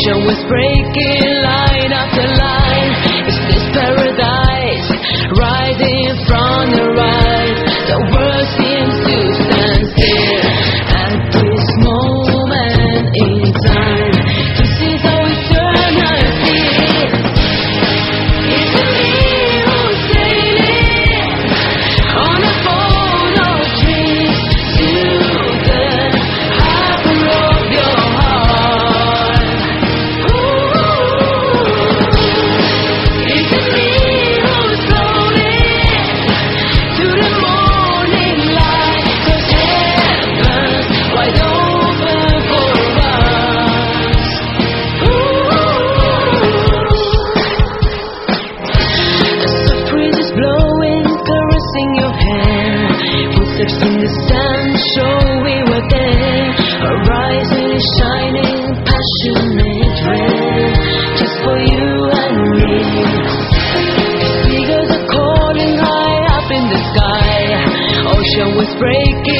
Ocean was breaking line after line. Is this paradise right in front of right? The world seems to stand still at this moment in time. This is how eternity is. It's me who's sailing on a boat of dreams to the harbor of your heart. It's me who's floating to the morning light, 'cause heaven's wide open for us. The soft breeze is blowing, caressing your hair. Footsteps in the sand show we were there. Horizon is shining, passionate red, just for you and me. Seagulls are calling high up in the sky. Ocean was breaking